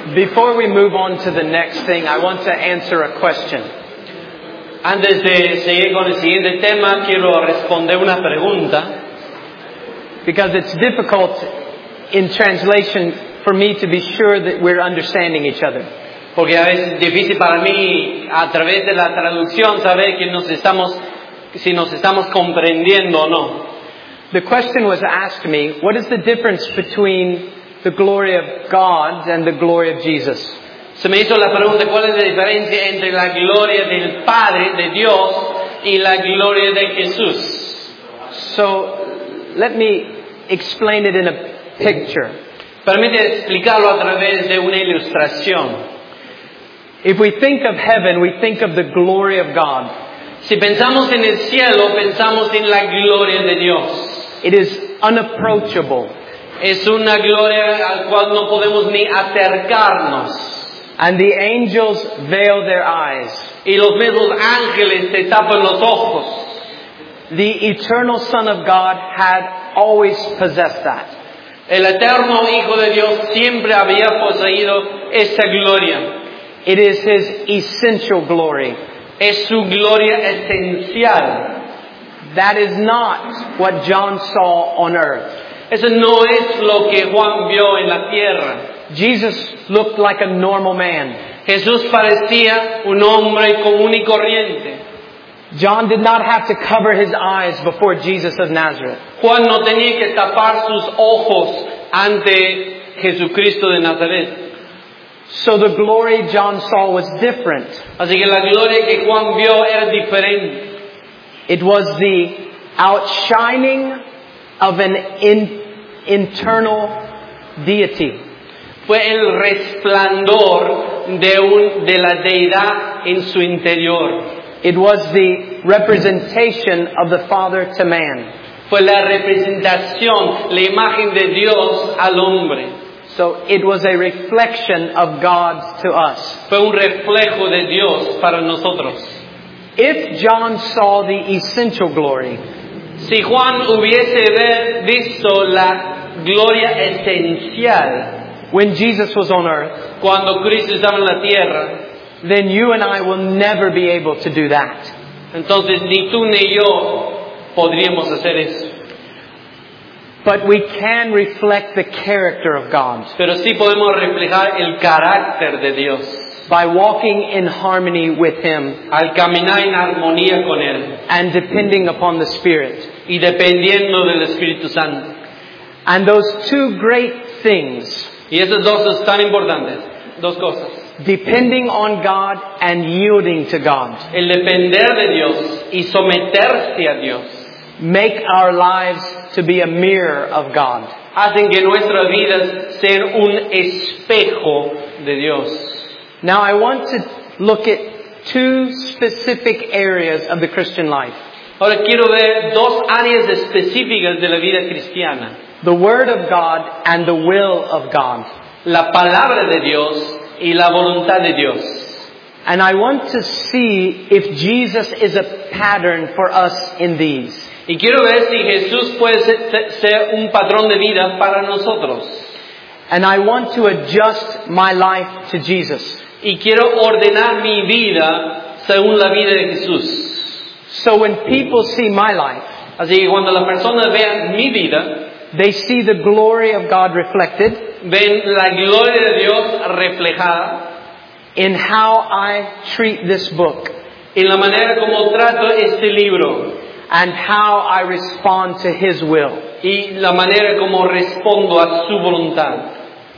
Before we move on to the next thing, I want to answer a question. Antes de seguir con el siguiente tema, quiero responder una pregunta. Because it's difficult in translation for me to be sure that we're understanding each other. Porque a veces es difícil para mí, a través de la traducción, saber si nos estamos comprendiendo o no. The question was asked me, what is the difference between the glory of God and the glory of Jesus? Se me hizo la pregunta, ¿cuál es la diferencia entre la gloria del Padre, de Dios, y la gloria de Jesús? So, let me explain it in a picture. Permite explicarlo a través de una ilustración. If we think of heaven, we think of the glory of God. Si pensamos en el cielo, pensamos en la gloria de Dios. It is unapproachable. Es una gloria al cual no podemos ni acercarnos. And the angels veil their eyes. Y los mismos ángeles te tapan los ojos. The eternal Son of God had always possessed that. El eterno Hijo de Dios siempre había poseído esa gloria. It is His essential glory. Es su gloria esencial. That is not what John saw on earth. Eso no es lo que Juan vio en la tierra. Jesus looked like a normal man. Jesús parecía un hombre común y corriente. John did not have to cover his eyes before Jesus of Nazareth. Juan no tenía que tapar sus ojos ante Jesucristo de Nazaret. So the glory John saw was different. Así que la gloria que Juan vio era diferente. It was the outshining of an internal deity. Fue el resplandor de la deidad en su interior. It was the representation of the Father to man. Fue la representación, la imagen de Dios al hombre. So it was a reflection of God to us. Fue un reflejo de Dios para nosotros. If John saw the essential glory, si Juan hubiese visto la gloria esencial when Jesus was on earth, cuando Cristo estaba en la tierra, then you and I will never be able to do that. Entonces ni tú ni yo podríamos hacer eso. But we can reflect the character of God. Pero sí podemos reflejar el carácter de Dios. By walking in harmony with Him. Al caminar en armonía con Él. And depending upon the Spirit. Y dependiendo del Espíritu Santo. And those two great things. Y esas dos tan importantes. Dos cosas. Depending on God and yielding to God. El depender de Dios y someterse a Dios. Make our lives to be a mirror of God. Hacen que nuestras vidas sean un espejo de Dios. Now I want to look at two specific areas of the Christian life. Ahora quiero ver dos áreas específicas de la vida cristiana. The Word of God and the will of God. La palabra de Dios y la voluntad de Dios. And I want to see if Jesus is a pattern for us in these. Y quiero ver si Jesús puede ser un patrón de vida para nosotros. And I want to adjust my life to Jesus. Y quiero ordenar mi vida según la vida de Jesús. So when people see my life, así que cuando las personas vean mi vida, they see the glory of God reflected. Ven la gloria de Dios reflejada. In how I treat this book. En la manera como trato este libro. And how I respond to His will. Y la manera como respondo a su voluntad.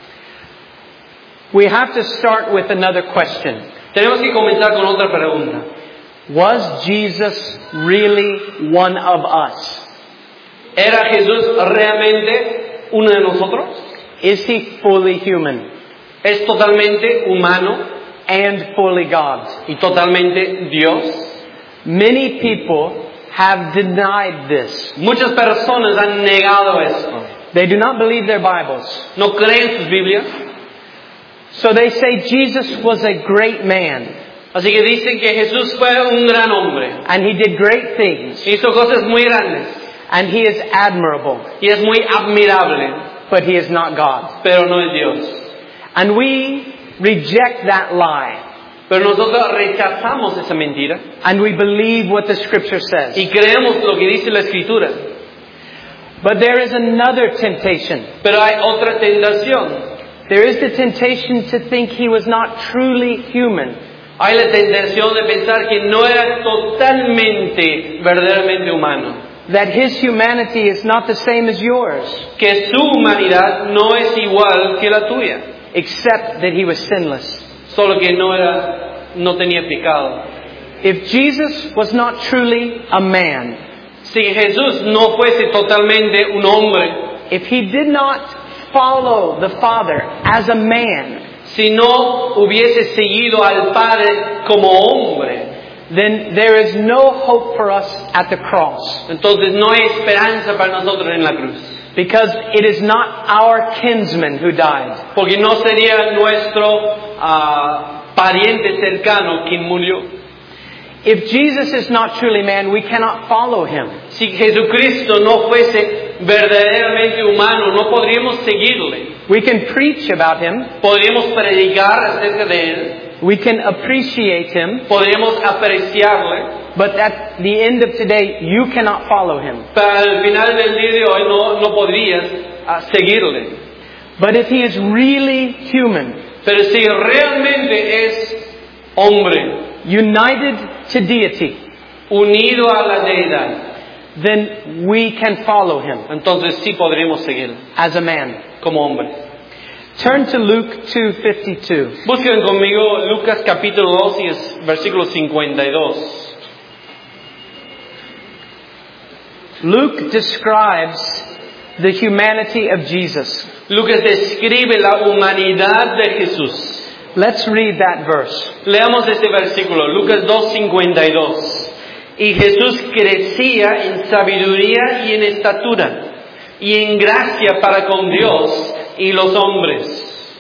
We have to start with another question. Tenemos que comenzar con otra pregunta. Was Jesus really one of us? ¿Era Jesús realmente uno de nosotros? Is He fully human? ¿Es totalmente humano? And fully God. ¿Y totalmente Dios? Many people have denied this. Muchas personas han negado esto. They do not believe their Bibles. No creen sus Biblias. So they say Jesus was a great man. Así que dicen que Jesús fue un gran hombre. And He did great things. Hizo cosas muy grandes. And He is admirable. Y es muy admirable. But He is not God. Pero no es Dios. And we reject that lie. Pero nosotros rechazamos esa mentira And we believe what the Scripture says. y creemos lo que dice la Escritura. But there is another temptation. Pero hay otra tentación. There is the temptation to think he was not truly human. Hay la tentación de pensar que no era totalmente, verdaderamente humano. That his humanity is not the same as yours. Que su humanidad no es igual que la tuya. Except that he was sinless. Solo que no tenía pecado. If Jesus was not truly a man, Si Jesús no fuese totalmente un hombre, if he did not follow the Father as a man, si no hubiese seguido al Padre como hombre, then there is no hope for us at the cross. entonces no hay esperanza para nosotros en la cruz. Because it is not our kinsman who died. Porque no sería nuestro pariente cercano quien murió. If Jesus is not truly man, we cannot follow him. Si Jesucristo no fuese verdaderamente humano, no podríamos seguirle. We can preach about him. Podríamos predicar acerca de él. We can appreciate him. Podríamos apreciarle. But at the end of today, you cannot follow him. Pero al final del día de hoy no podrías seguirle. But if he is really human, Pero si realmente es hombre, united to deity, unido a la deidad, then we can follow him entonces sí podremos seguirle as a man. como hombre. Turn to Luke 2:52. Busquen conmigo Lucas capítulo 2 y es versículo 52. Luke describes the humanity of Jesus. Lucas describe la humanidad de Jesús. Let's read that verse. Leamos este versículo, Lucas 2:52. Y Jesús crecía en sabiduría y en estatura y en gracia para con Dios y los hombres.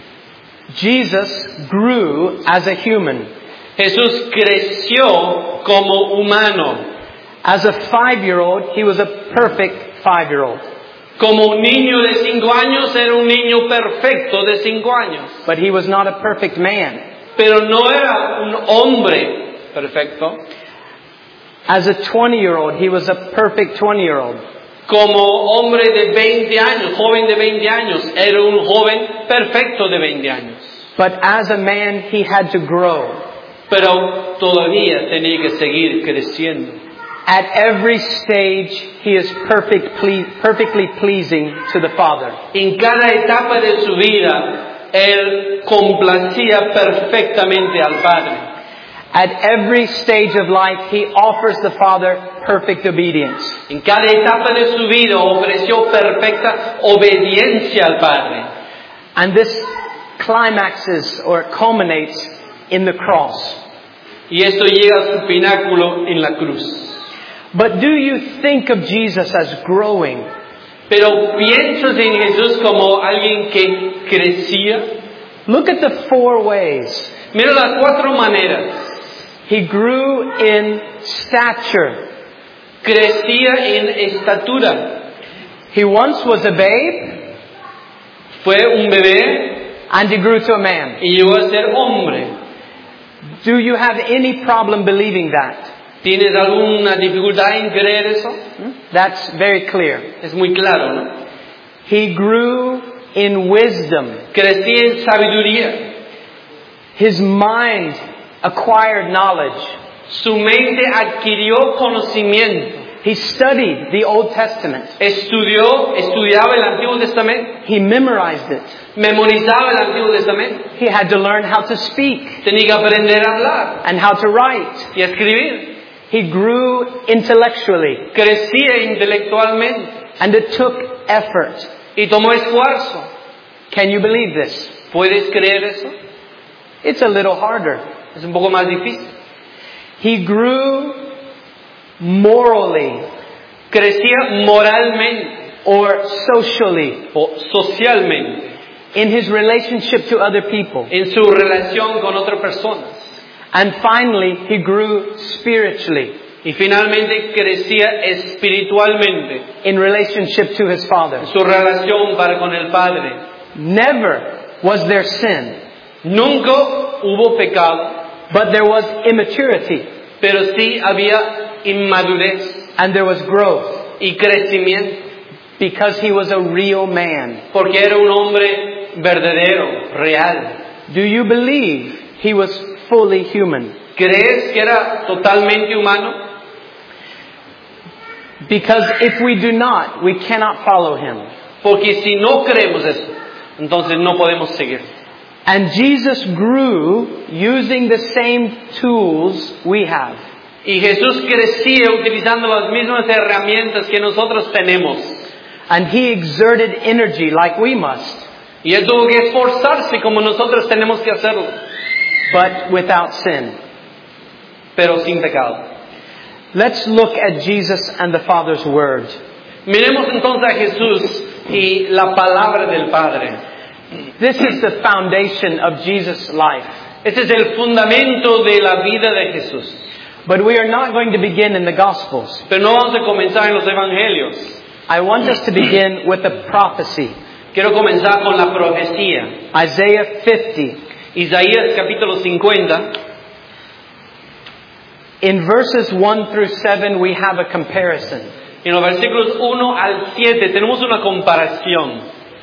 Jesus grew as a human. Jesús creció como humano. As a 5-year-old, he was a perfect 5-year-old. Como un niño de 5 años, era un niño perfecto de 5 años. But he was not a perfect man. Pero no era un hombre perfecto. As a 20-year-old, he was a perfect 20-year-old. Como hombre de 20 años, joven de 20 años, era un joven perfecto de 20 años. But as a man, he had to grow. Pero todavía tenía que seguir creciendo. At every stage, he is perfectly pleasing to the Father. En cada etapa de su vida, él complacía perfectamente al Padre. At every stage of life, he offers the Father perfect obedience. En cada etapa de su vida ofreció perfecta obediencia al Padre. And this climaxes or culminates in the cross. Y esto llega a su pináculo en la cruz. But do you think of Jesus as growing? Pero piensas en Jesús como alguien que crecía. Look at the 4 ways. Mira las 4 maneras. He grew in stature. Crecía en estatura. He once was a babe, Fue un bebé and he grew to a man. y llegó a ser hombre. Do you have any problem believing that? ¿Tienes alguna dificultad en creer eso? That's very clear. Es muy claro, ¿no? He grew in wisdom. Crecía en sabiduría. His mind acquired knowledge. Su mente adquirió conocimiento. He studied the Old Testament. Estudiaba el Antiguo Testamento. He memorized it. Memorizaba el Antiguo Testamento. He had to learn how to speak Tenía que aprender a hablar and how to write. y a escribir. He grew intellectually, Crecía intelectualmente and it took effort. y tomó esfuerzo. Can you believe this? ¿Puedes creer eso? It's a little harder. Es un poco más difícil. He grew morally Crecía moralmente or socially o socialmente in his relationship to other people. en su relación con otras personas. And finally, he grew spiritually Y finalmente crecía espiritualmente in relationship to his Father. en su relación para con el Padre. Never was there sin. Nunca hubo pecado, but there was immaturity pero sí había inmadurez and there was growth y crecimiento, because he was a real man. porque era un hombre verdadero, real. Do you believe he was fully human? ¿Crees que era totalmente humano? Because if we do not, we cannot follow him. Porque si no creemos eso, entonces no podemos seguir. And Jesus grew using the same tools we have. Y Jesús crecía utilizando las mismas herramientas que nosotros tenemos. And he exerted energy like we must, Y él tuvo que esforzarse como nosotros tenemos que hacerlo, but without sin. pero sin pecado. Let's look at Jesus and the Father's Word. Miremos entonces a Jesús y la palabra del Padre. This is the foundation of Jesus' life. Este es el fundamento de la vida de Jesús. But we are not going to begin in the Gospels. Pero no vamos a comenzar en los evangelios. I want us to begin with a prophecy. Quiero comenzar con la profecía. Isaiah 50. Isaías capítulo 50. In verses 1 through 7 we have a comparison. En los versículos 1 al 7 tenemos una comparación.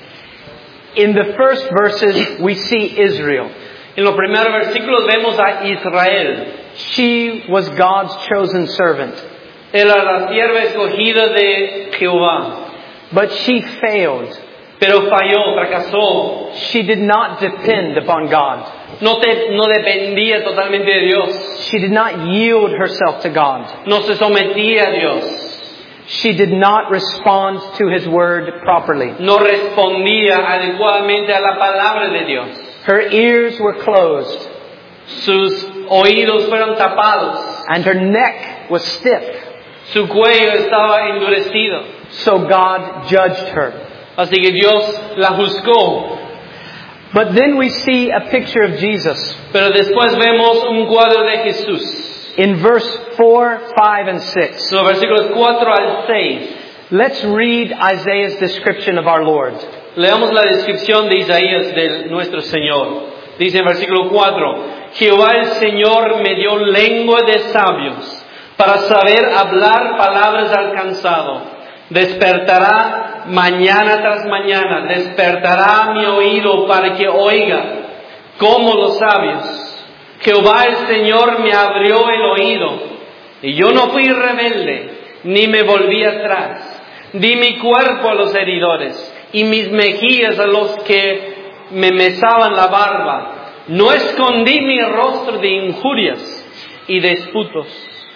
In the first verses we see Israel. En los primeros versículos vemos a Israel. She was God's chosen servant. Era la sierva escogida de Jehová. But she failed. Pero falló, fracasó. She did not depend upon God. No dependía totalmente de Dios. She did not yield herself to God. No se sometía a Dios. She did not respond to His word properly. No respondía adecuadamente a la palabra de Dios. Her ears were closed. Sus oídos fueron tapados. And her neck was stiff. Su cuello estaba endurecido. So God judged her. Así que Dios la juzgó. But then we see a picture of Jesus. Pero después vemos un cuadro de Jesús. In verse 4, 5, and 6. Los versículos 4 al 6. Let's read Isaiah's description of our Lord. Leamos la descripción de Isaías de nuestro Señor. Dice en versículo 4. Jehová el Señor me dio lengua de sabios para saber hablar palabras al cansado. Despertará mañana tras mañana, despertará mi oído para que oiga como los sabios. Jehová el Señor me abrió el oído y yo no fui rebelde ni me volví atrás. Di mi cuerpo a los heridores y mis mejillas a los que me mesaban la barba. No escondí mi rostro de injurias y disputos.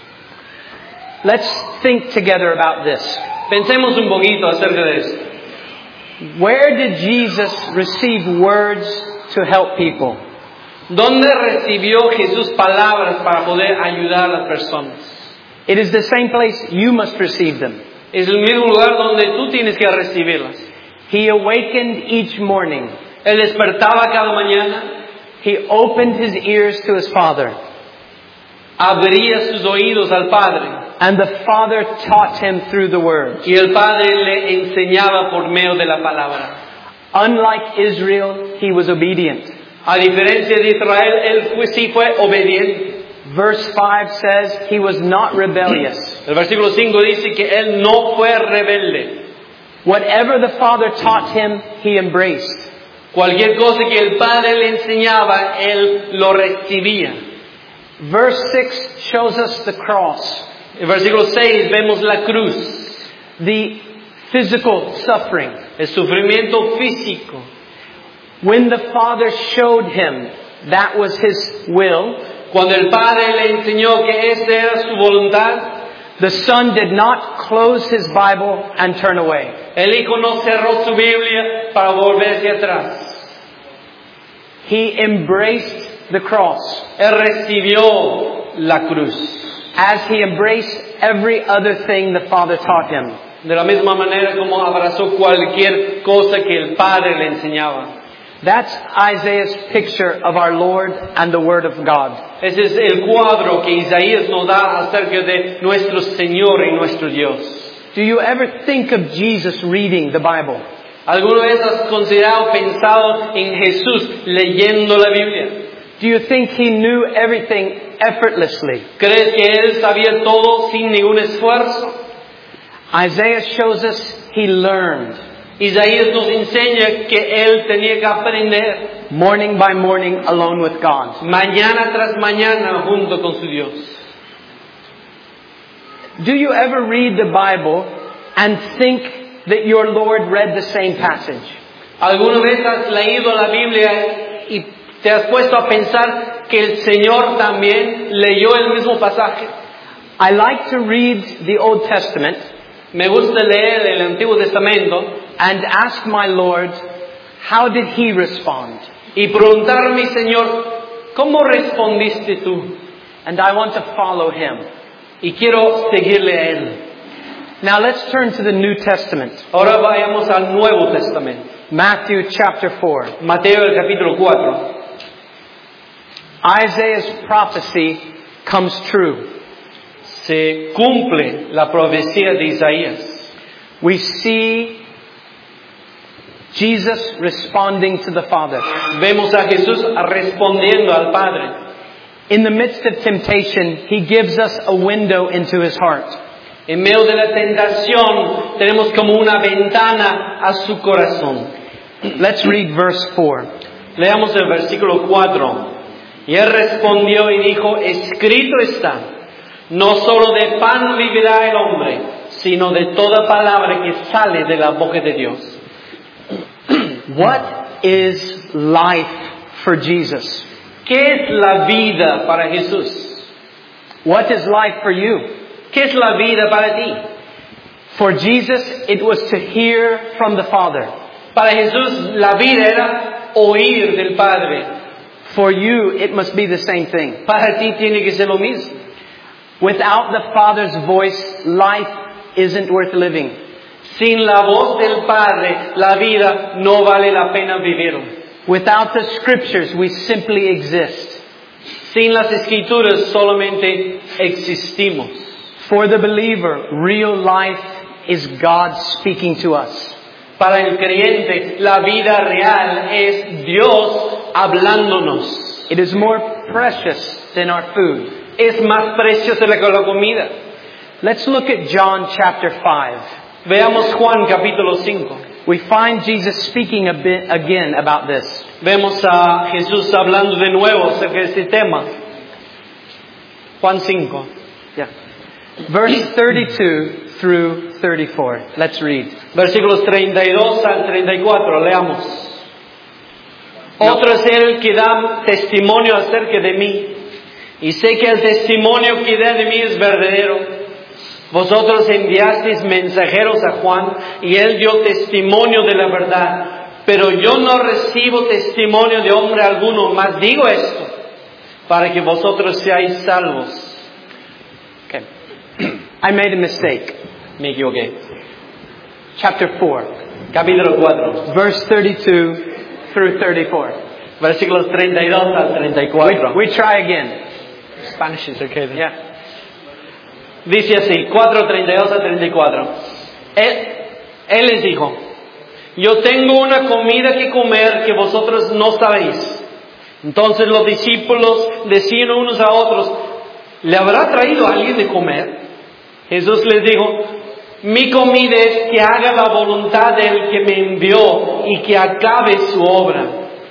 Let's think together about this. Pensemos un poquito acerca de esto. Where did Jesus receive words to help people? ¿Dónde recibió Jesús palabras para poder ayudar a las personas? It is the same place you must receive them. Es el mismo lugar donde tú tienes que recibirlas. He awakened each morning. Él despertaba cada mañana. He opened his ears to his Father. Abría sus oídos al Padre. And the Father taught him through the Word. Y el Padre le enseñaba por medio de la palabra. Unlike Israel, he was obedient. A diferencia de Israel, él sí fue obediente. Verse 5 says he was not rebellious. El versículo 5 dice que él no fue rebelde. Whatever the Father taught him, he embraced. Cualquier cosa que el Padre le enseñaba, él lo recibía. Verse 6 shows us the cross. En versículo 6 vemos la cruz. The physical suffering. El sufrimiento físico. When the Father showed him that was his will, cuando el Padre le enseñó que esta era su voluntad, the Son did not close his Bible and turn away. El Hijo no cerró su Biblia para volverse atrás. He embraced the cross. Él recibió la cruz. As he embraced every other thing the Father taught him. De la misma manera como abrazó cualquier cosa que el Padre le enseñaba. That's Isaiah's picture of our Lord and the Word of God. Ese es el cuadro que Isaías nos da acerca de nuestro Señor y nuestro Dios. Do you ever think of Jesus reading the Bible? ¿Alguna vez has considerado, pensado en Jesús leyendo la Biblia? Do you think he knew everything effortlessly? ¿Crees que él sabía todo sin ningún esfuerzo? Isaiah shows us he learned. Isaías nos enseña que él tenía que aprender Morning by morning alone with God. mañana tras mañana junto con su Dios. Do you ever read the Bible and think that your Lord read the same passage? ¿Alguna vez has leído la Biblia y te has puesto a pensar que el Señor también leyó el mismo pasaje? I like to read the Old Testament Me gusta leer el Antiguo Testamento and ask my Lord, how did he respond? y preguntarme, Señor, ¿cómo respondiste tú? And I want to follow him. Y quiero seguirle a Él. Now let's turn to the New Testament. Ahora vayamos al Nuevo Testamento. Matthew chapter 4. Mateo el capítulo 4. Isaiah's prophecy comes true. Se cumple la profecía de Isaías. We see Jesus responding to the Father. Vemos a Jesús respondiendo al Padre. In the midst of temptation, he gives us a window into his heart. En medio de la tentación tenemos como una ventana a su corazón. Let's read verse 4. Leamos el versículo 4. Y él respondió y dijo, escrito está, no solo de pan vivirá el hombre, sino de toda palabra que sale de la boca de Dios. What is life for Jesus? ¿Qué es la vida para Jesús? What is life for you? ¿Qué es la vida para ti? For Jesus, it was to hear from the Father. Para Jesús la vida era oír del Padre. For you, it must be the same thing. Para ti tiene que ser lo mismo. Without the Father's voice, life isn't worth living. Sin la voz del Padre, la vida no vale la pena vivir. Without the Scriptures, we simply exist. Sin las Escrituras solamente existimos. For the believer, real life is God speaking to us. Para el creyente, la vida real es Dios hablándonos. It is more precious than our food. Es más preciosa que la comida. Let's look at John chapter 5. Veamos Juan capítulo 5. We find Jesus speaking a bit again about this. Vemos a Jesús hablando de nuevo acerca de este tema. Juan 5. Yeah. Verse 32 through 34. Let's read. Versículos 32 al 34. Leamos. Otro es el que da testimonio acerca de mí. Y sé que el testimonio que da de mí es verdadero. Vosotros enviasteis mensajeros a Juan y él dio testimonio de la verdad. Pero yo no recibo testimonio de hombre alguno, mas digo esto, para que vosotros seáis salvos. Okay. I made a mistake. Me equivoqué. Chapter 4. Capítulo 4. Verse 32 through 34. Versículos 32 al 34. We try again. Spanish is okay. Yeah. Dice así, 4:32 a 34. Él les dijo, yo tengo una comida que comer que vosotros no sabéis. Entonces los discípulos decían unos a otros, ¿le habrá traído alguien de comer? Jesús les dijo, mi comida es que haga la voluntad del que me envió y que acabe su obra.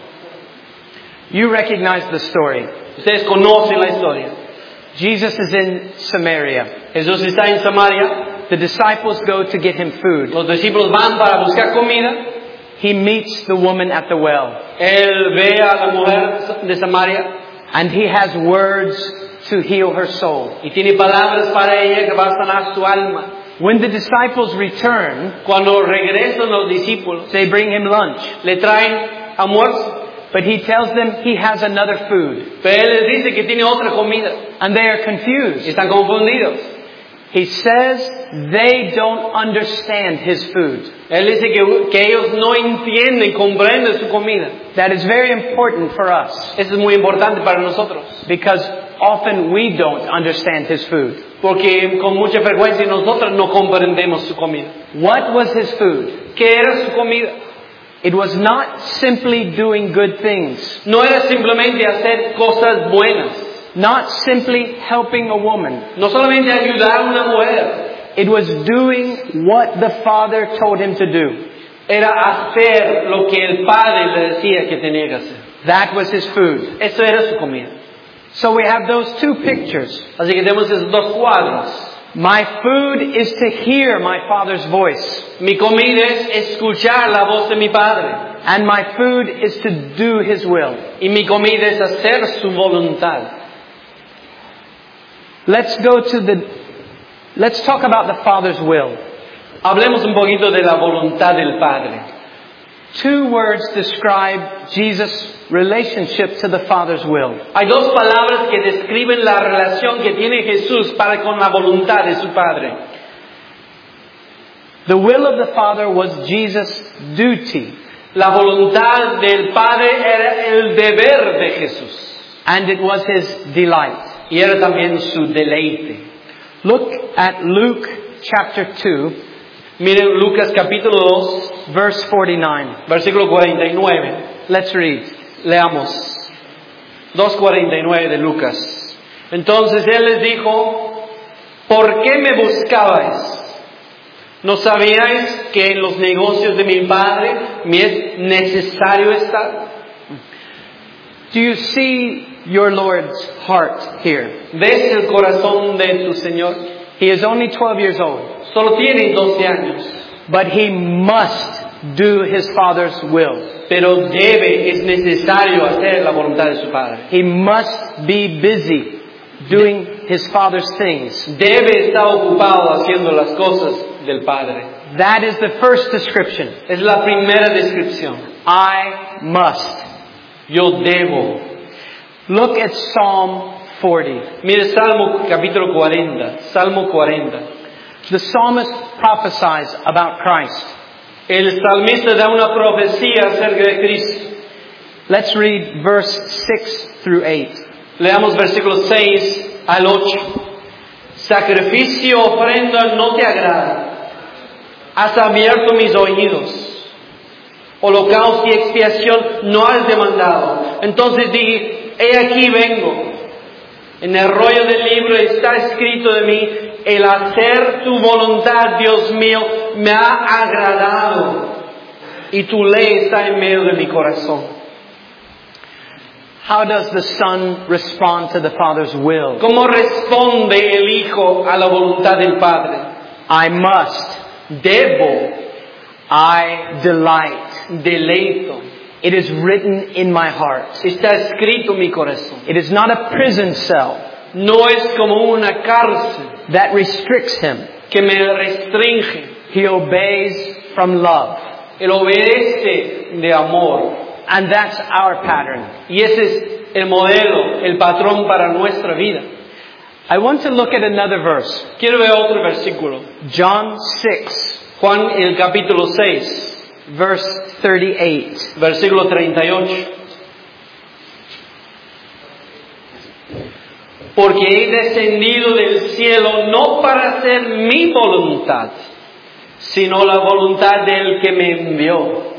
You recognize the story. Ustedes conocen la historia. Jesus is in Samaria. Jesús está en Samaria. The disciples go to get him food. Los discípulos van para buscar comida. He meets the woman at the well. Él ve a la mujer de Samaria. And he has words to heal her soul. Y tiene palabras para ella que va a sanar su alma. When the disciples return, cuando regresan los discípulos, they bring him lunch. Le traen almuerzo. But he tells them he has another food. Pero él les dice que tiene otra comida. And they are confused. Están confundidos. He says they don't understand his food. Él dice que ellos no entienden, comprenden su comida. That is very important for us. Eso es muy importante para nosotros. Because often we don't understand his food. Porque con mucha frecuencia nosotros no comprendemos su comida. What was his food? ¿Qué era su comida? It was not simply doing good things, No era simplemente hacer cosas buenas. not simply helping a woman. No solamente ayudar a una mujer. It was doing what the Father told him to do. Era hacer lo que el Padre le decía que tenía que hacer. That was his food. Eso era su comida. So we have those two pictures. Así que tenemos esos dos cuadros. My food is to hear my Father's voice, Mi comida es escuchar la voz de mi Padre. and my food is to do his will. Y mi comida es hacer su voluntad. Let's talk about the Father's will. Hablemos un poquito de la voluntad del Padre. Two words describe Jesus' relationship to the Father's will. Hay dos palabras que describen la relación que tiene Jesús para con la voluntad de su Padre. The will of the Father was Jesus' duty, La voluntad del Padre era el deber de Jesús. and it was his delight. Y era también su deleite. Look at Luke chapter 2, Miren Lucas capítulo 2, verse 49. versículo 49. Let's read. Leamos. 2:49 de Lucas. Entonces él les dijo, ¿por qué me buscabais? ¿No sabíais que en los negocios de mi Padre me es necesario estar? Do you see your Lord's heart here? ¿Ves el corazón de tu Señor? He is only 12 years old, Solo tiene 12 años, but he must do his Father's will. pero es necesario hacer la voluntad de su Padre. He must be busy doing his Father's things. Debe estar ocupado haciendo las cosas del Padre. That is the first description. Es la primera descripción. I must. Yo debo. Look at Psalm 40. Mire Salmo capítulo 40. Salmo 40. The psalmist prophesies about Christ. El salmista da una profecía acerca de Cristo. Let's read verse 6 through 8. Leamos versículos 6 al 8. Sacrificio, ofrenda no te agrada. Has abierto mis oídos. Holocausto y expiación no has demandado. Entonces dije, he aquí vengo. En el rollo del libro está escrito de mí, el hacer tu voluntad, Dios mío, me ha agradado. Y tu ley está en medio de mi corazón. How does the Son respond to the Father's will? ¿Cómo responde el Hijo a la voluntad del Padre? I must. Debo, I delight. deleito. It is written in my heart. Está escrito en mi corazón. It is not a prison cell No es como una cárcel that restricts him. que me restringe. He obeys from love. Él obedece de amor. And that's our pattern. Y ese es el modelo, el patrón para nuestra vida. I want to look at another verse. Quiero ver otro versículo. John 6, Juan, el capítulo 6, verse 38. versículo 38. Porque he descendido del cielo no para hacer mi voluntad, sino la voluntad del que me envió.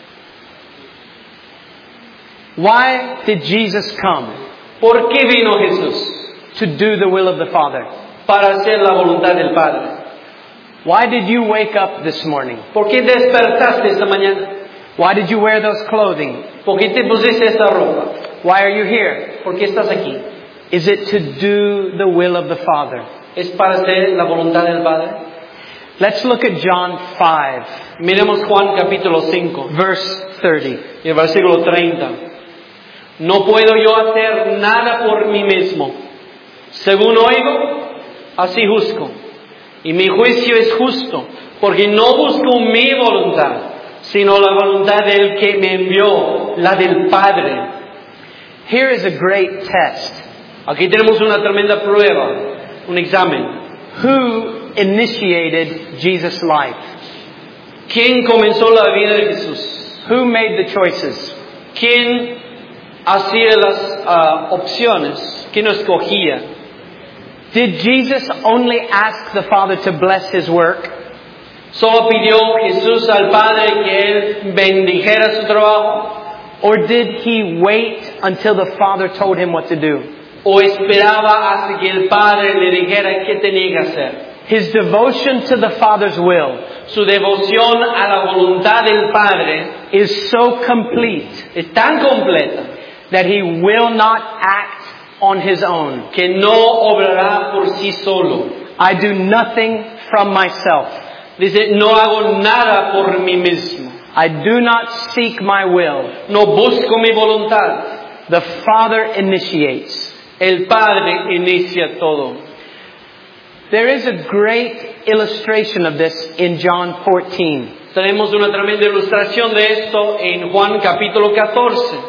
Why did Jesus come? ¿Por qué vino Jesús? To do the will of the Father. Para hacer la voluntad del Padre. Why did you wake up this morning? ¿Por qué despertaste esta mañana? Why did you wear those clothing? ¿Por qué te pusiste esta ropa? Why are you here? ¿Por qué estás aquí? Is it to do the will of the Father? ¿Es para hacer la voluntad del Padre? Let's look at John 5, Miremos Juan capítulo 5, verse 30. y el versículo 30. No puedo yo hacer nada por mí mismo. Según oigo, así juzgo. Y mi juicio es justo, porque no busco mi voluntad, sino la voluntad del que me envió, la del Padre. Here is a great test. Aquí tenemos una tremenda prueba, un examen. Who initiated Jesus' life? ¿Quién comenzó la vida de Jesús? Who made the choices? ¿Quién hacía las opciones? ¿Quién escogía? Did Jesus only ask the Father to bless his work? ¿Solo pidió Jesús al Padre que Él bendijera su trabajo? Or did He wait until the Father told Him what to do? ¿O esperaba hasta que el Padre le dijera qué tenía que hacer? His devotion to the Father's will Su devoción a la voluntad del Padre is so complete es tan completa that He will not act on His own. que no obrará por sí solo. I do nothing from myself. Dice, no hago nada por mí mismo. I do not seek my will. No busco mi voluntad. The Father initiates. El Padre inicia todo. There is a great illustration of this in John 14. Tenemos una tremenda ilustración de esto en Juan capítulo 14.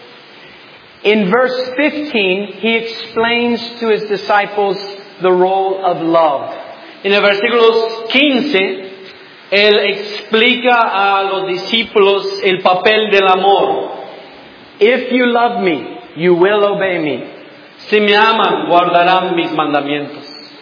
In verse 15, He explains to His disciples the role of love. En el versículo 15, Él explica a los discípulos el papel del amor. If you love me, you will obey me. Si me aman, guardarán mis mandamientos.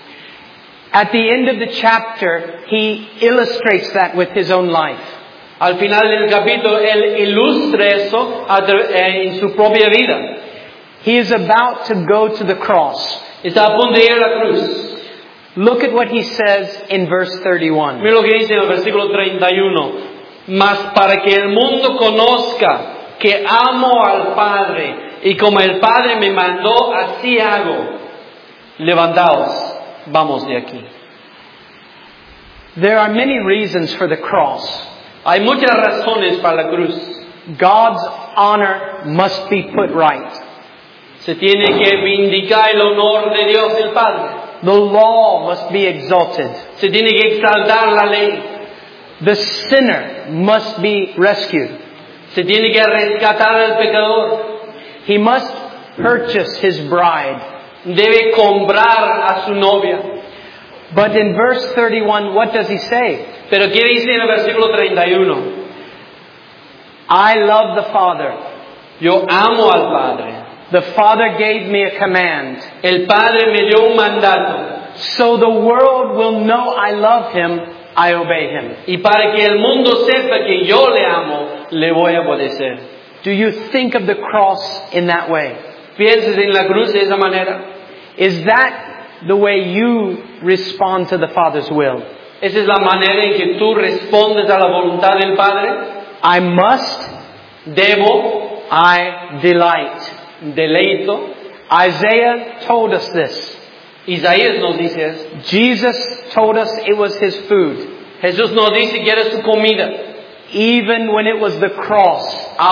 At the end of the chapter, He illustrates that with His own life. Al final del capítulo, Él ilustra eso en su propia vida. He is about to go to the cross. Está a punto de ir a la cruz. Look at what He says in verse 31. Mira lo que dice en el versículo 31. Mas para que el mundo conozca que amo al Padre y como el Padre me mandó, así hago. Levantaos, vamos de aquí. There are many reasons for the cross. Hay muchas razones para la cruz. God's honor must be put right. Se tiene que vindicar el honor de Dios el Padre. The law must be exalted. Se tiene que exaltar la ley. The sinner must be rescued. Se tiene que rescatar al pecador. He must purchase his bride. Debe comprar a su novia. But in verse 31, what does He say? Pero ¿qué dice en el versículo 31? I love the Father. Yo amo al Padre. The Father gave me a command. El Padre me dio un mandato. So the world will know I love Him, I obey Him. Y para que el mundo sepa que yo le amo, le voy a obedecer. Do you think of the cross in that way? ¿Piensas en la cruz de esa manera? Is that the way you respond to the Father's will? ¿Esa es la manera en que tú respondes a la voluntad del Padre? I must, Debo, I delight. deleito. Isaiah told us this. Isaías nos dice eso. Jesus told us it was His food. Jesús nos dice que era su comida. Even when it was the cross,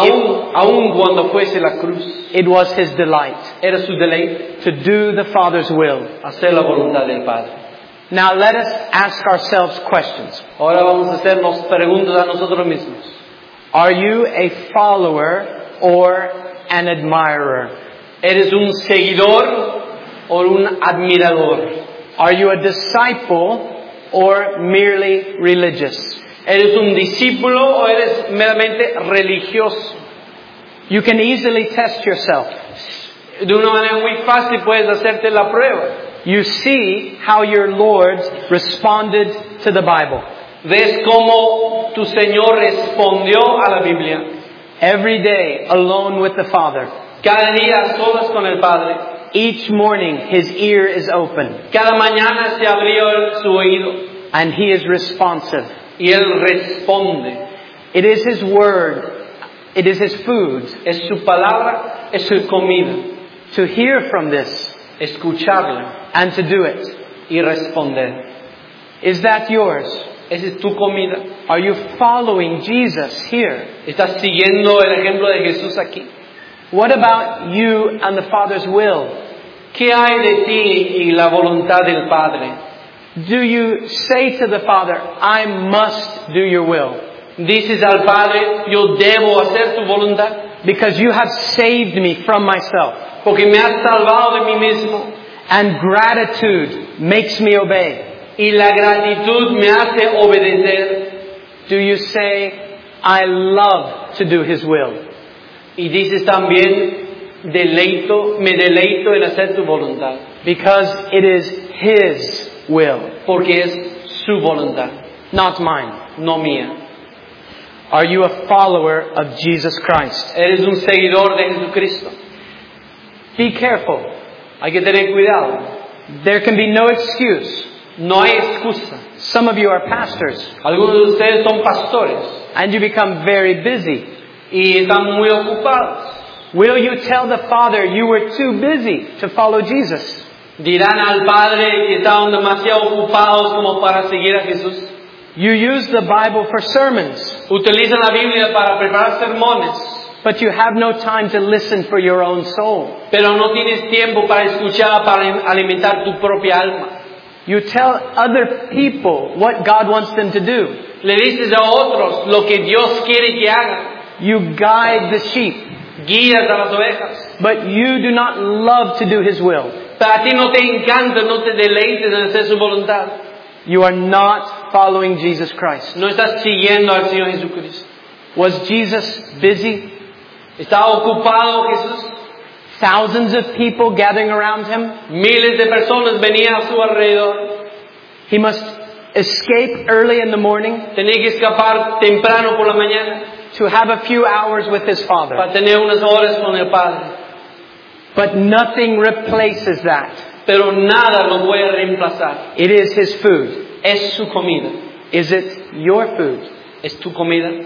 Aún cuando fuese la cruz, it was His delight era su deleite to do the Father's will. hacer la voluntad del Padre. Now let us ask ourselves questions. Ahora vamos a hacernos preguntas a nosotros mismos. Are you a follower or an admirer? ¿Eres un seguidor o un admirador? Are you a disciple or merely religious? ¿Eres un discípulo o eres meramente religioso? You can easily test yourself. De una manera muy fácil puedes hacerte la prueba. You see how your Lord responded to the Bible. ¿Ves cómo tu Señor respondió a la Biblia? Every day, alone with the Father. Cada día a solas con el Padre. Each morning, His ear is open. Cada mañana se abrió su oído And He is responsive. y Él responde. It is His word. It is His food. Es su palabra, es su comida. To hear from this Escucharla and to do it. y responder. Is that yours? Esa es tu comida. Are you following Jesus here? ¿Estás siguiendo el ejemplo de Jesús aquí? What about you and the Father's will? ¿Qué hay de ti y la voluntad del Padre? Do you say to the Father, I must do your will? Dices al Padre, yo debo hacer tu voluntad Because you have saved me from myself. porque me has salvado de mí mismo And gratitude makes me obey. y la gratitud me hace obedecer. Do you say, I love to do His will? Y dices también, me deleito en hacer tu voluntad Because it is His will. porque es su voluntad. not mine. no mía. Are you a follower of Jesus Christ? Eres un seguidor de Jesucristo. Be careful. Hay que tener cuidado. There can be no excuse. No hay excusa. Some of you are pastors, Algunos de ustedes son pastores and you become very busy. y están muy ocupados. Will you tell the Father you were too busy to follow Jesus? Dirán al Padre que estaban demasiado ocupados como para seguir a Jesús. You use the Bible for sermons, Utilizan la Biblia para preparar sermones, but you have no time to listen for your own soul. pero no tienes tiempo para escuchar, para alimentar tu propia alma. You tell other people what God wants them to do. Le dices a otros lo que Dios quiere que hagan. You guide the sheep, Guías a las ovejas. but you do not love to do His will. Pero a ti no te encanta, no te deleites en hacer su voluntad. You are not following Jesus Christ. No estás siguiendo al Señor Jesucristo. Was Jesus busy? ¿Está ocupado Jesús? Thousands of people gathering around Him? Miles de personas venían a su alrededor. He must escape early in the morning Tenía que escapar temprano por la mañana to have a few hours with His Father. para tener unas horas con el Padre. But nothing replaces that. Pero nada lo puede reemplazar. It is His food. Es su comida. Is it your food? Es tu comida.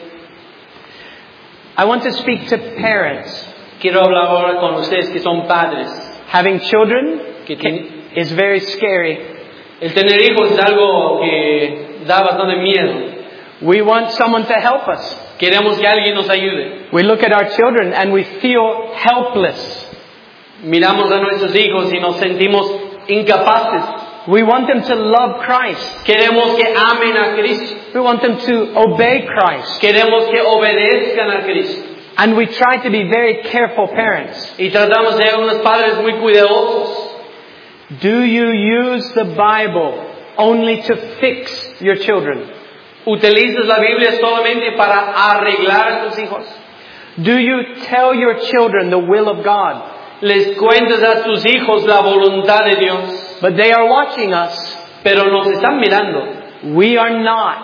I want to speak to parents. Quiero hablar ahora con ustedes que son padres. Having children Que is very scary. el tener hijos es algo que da bastante miedo. We want someone to help us. Queremos que alguien nos ayude. We look at our children and we feel helpless. Miramos a nuestros hijos y nos sentimos incapaces. We want them to love Christ. Queremos que amen a Cristo. We want them to obey Christ. Queremos que obedezcan a Cristo. And we try to be very careful parents. Y tratamos de ser unos padres muy cuidadosos. Do you use the Bible only to fix your children? ¿Utilizas la Biblia solamente para arreglar a tus hijos? Do you tell your children the will of God? Les cuentas a tus hijos la voluntad de Dios, But they are watching us. pero nos están mirando. We are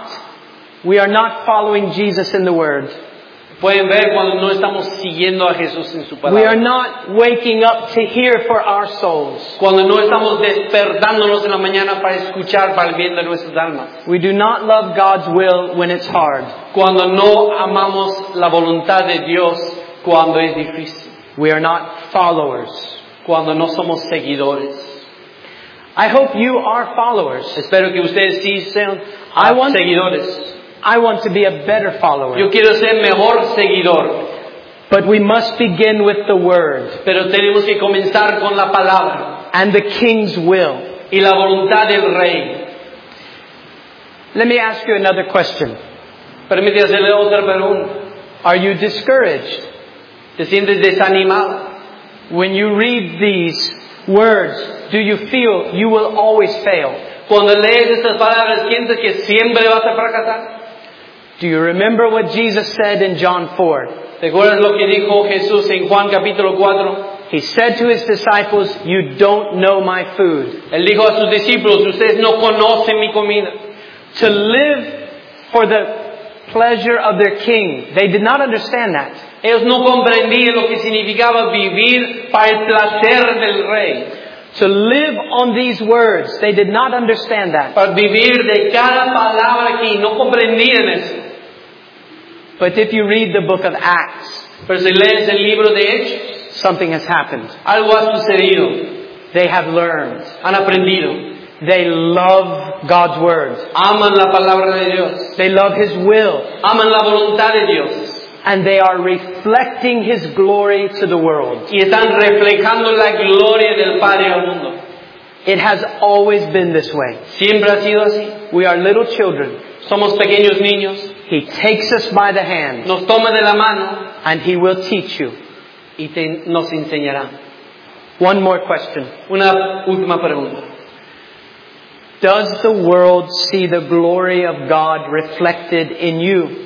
not following Jesus in the Word. Pueden ver cuando no estamos siguiendo a Jesús en su We are palabra. not waking up to hear for our souls. Cuando no estamos despertándonos en la mañana para escuchar para el bien de nuestras almas. We do not love God's will when it's hard. Cuando no amamos la voluntad de Dios cuando es difícil. We are not followers. Cuando no somos seguidores. I hope you are followers. Espero que ustedes sí sean seguidores. I want to be a better follower. Yo quiero ser mejor seguidor. But we must begin with the Word Pero tenemos que comenzar con la palabra and the King's will. y la voluntad del Rey. Let me ask you another question. Permítame hacerle otra pregunta. Are you discouraged? ¿Te sientes desanimado? When you read these words, do you feel you will always fail? Cuando lees estas palabras, ¿sientes que siempre vas a fracasar? Do you remember what Jesus said in John 4? ¿Te acuerdas lo que dijo Jesús en Juan capítulo 4? He said to His disciples, "You don't know my food." Él dijo a sus discípulos, ustedes no conocen mi comida. To live for the pleasure of their King. They did not understand that. Ellos no comprendían lo que significaba vivir para el placer del Rey. To live on these words, they did not understand that. Para vivir de cada palabra aquí, no comprendían eso. But if you read the book of Acts, Pero si lees el libro de Hechos, something has happened. algo ha sucedido. They have learned. Han aprendido. They love God's word. Aman la palabra de Dios. They love His will. Aman la voluntad de Dios. And they are reflecting His glory to the world. Y están reflejando la gloria del Padre al mundo. It has always been this way. Siempre ha sido así. We are little children. Somos pequeños niños. He takes us by the hand Nos toma de la mano and He will teach you. y nos enseñará. One more question. Una última pregunta. Does the world see the glory of God reflected in you?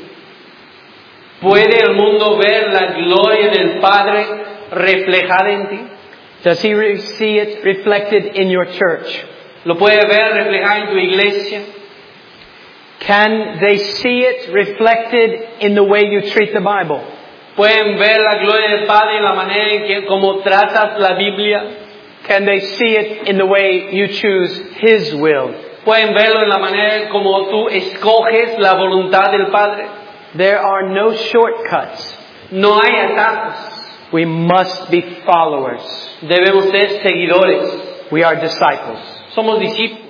¿Puede el mundo ver la gloria del Padre reflejada en ti? Does He see it reflected in your church? ¿Lo puede ver reflejada en tu iglesia? Can they see it reflected in the way you treat the Bible? Pueden ver la gloria del Padre en la manera en que como tratas la Biblia. Can they see it in the way you choose His will? Pueden verlo en la manera en como tú escoges la voluntad del Padre. There are no shortcuts. No hay atajos. We must be followers. Debemos ser seguidores. We are disciples. Somos discípulos.